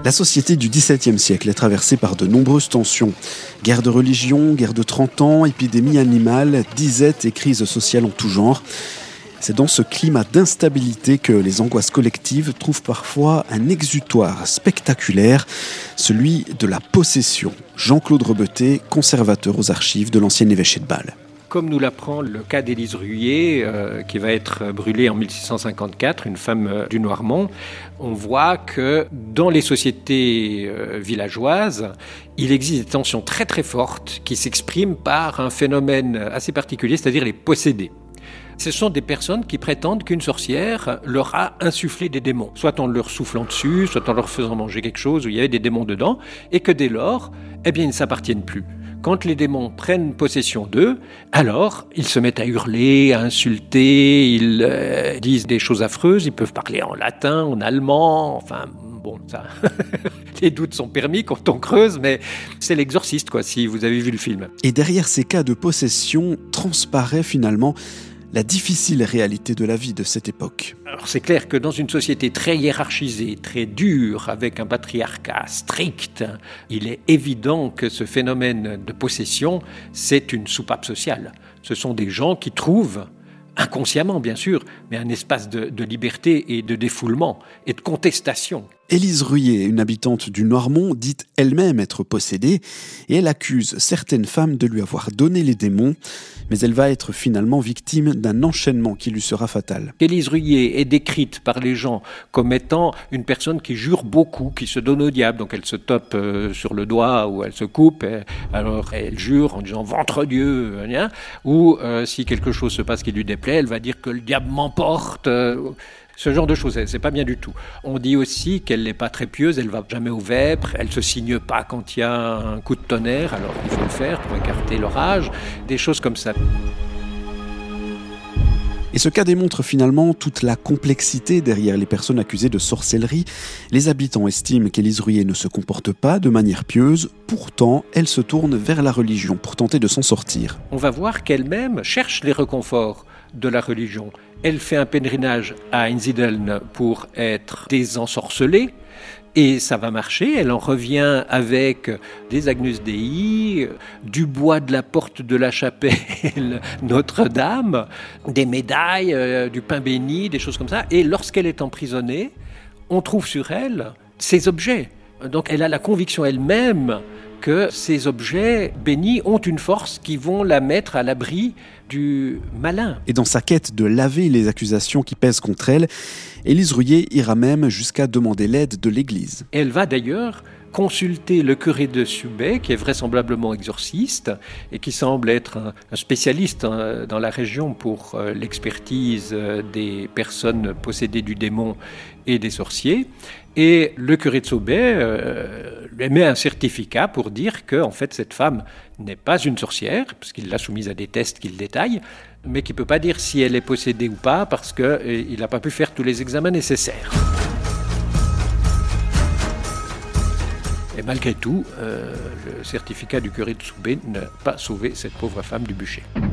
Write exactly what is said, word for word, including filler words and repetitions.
La société du dix-septième siècle est traversée par de nombreuses tensions. Guerre de religion, guerre de trente ans, épidémie animale, disette et crise sociale en tout genre. C'est dans ce climat d'instabilité que les angoisses collectives trouvent parfois un exutoire spectaculaire, celui de la possession. Jean-Claude Rebeté, conservateur aux archives de l'ancien évêché de Bâle. Comme nous l'apprend le cas d'Élise Ruyer, euh, qui va être brûlée en mille six cent cinquante-quatre, une femme euh, du Noirmont, on voit que dans les sociétés euh, villageoises, il existe des tensions très très fortes qui s'expriment par un phénomène assez particulier, c'est-à-dire les possédés. Ce sont des personnes qui prétendent qu'une sorcière leur a insufflé des démons, soit en leur soufflant dessus, soit en leur faisant manger quelque chose où il y avait des démons dedans, et que dès lors, eh bien, ils ne s'appartiennent plus. Quand les démons prennent possession d'eux, alors ils se mettent à hurler, à insulter, ils euh, disent des choses affreuses, ils peuvent parler en latin, en allemand, enfin bon, ça, les doutes sont permis quand on creuse, mais c'est l'exorciste, quoi, si vous avez vu le film. Et derrière ces cas de possession transparaît finalement la difficile réalité de la vie de cette époque. Alors c'est clair que dans une société très hiérarchisée, très dure, avec un patriarcat strict, il est évident que ce phénomène de possession, c'est une soupape sociale. Ce sont des gens qui trouvent, inconsciemment bien sûr, mais un espace de, de liberté et de défoulement et de contestation. Élise Ruyer, une habitante du Noirmont, dit elle-même être possédée et elle accuse certaines femmes de lui avoir donné les démons, mais elle va être finalement victime d'un enchaînement qui lui sera fatal. Élise Ruyer est décrite par les gens comme étant une personne qui jure beaucoup, qui se donne au diable, donc elle se tape euh, sur le doigt ou elle se coupe, et, alors elle jure en disant « ventre Dieu », ou euh, si quelque chose se passe qui lui déplaît, elle va dire que le diable m'emporte. Euh, Ce genre de choses, c'est pas bien du tout. On dit aussi qu'elle n'est pas très pieuse, elle va jamais au vêpres, elle se signe pas quand il y a un coup de tonnerre, alors il faut le faire pour écarter l'orage, des choses comme ça. Et ce cas démontre finalement toute la complexité derrière les personnes accusées de sorcellerie. Les habitants estiment qu'Élise Ruyer ne se comporte pas de manière pieuse, pourtant elle se tourne vers la religion pour tenter de s'en sortir. On va voir qu'elle-même cherche les réconforts de la religion. Elle fait un pèlerinage à Einsiedeln pour être désensorcelée. Et ça va marcher, elle en revient avec des Agnus Dei, du bois de la porte de la chapelle Notre-Dame, des médailles, euh, du pain béni, des choses comme ça. Et lorsqu'elle est emprisonnée, on trouve sur elle ces objets. Donc elle a la conviction elle-même que ces objets bénis ont une force qui vont la mettre à l'abri du malin. Et dans sa quête de laver les accusations qui pèsent contre elle, Élise Ruyer ira même jusqu'à demander l'aide de l'Église. Elle va d'ailleurs consulter le curé de Subay, qui est vraisemblablement exorciste et qui semble être un, un spécialiste hein, dans la région pour euh, l'expertise euh, des personnes possédées du démon et des sorciers. Et le curé de Subay euh, lui émet un certificat pour dire que en fait, cette femme n'est pas une sorcière, parce qu'il l'a soumise à des tests qu'il détaille, mais qu'il ne peut pas dire si elle est possédée ou pas, parce qu'il euh, n'a pas pu faire tous les examens nécessaires. Et malgré tout, euh, le certificat du curé de Subay n'a pas sauvé cette pauvre femme du bûcher.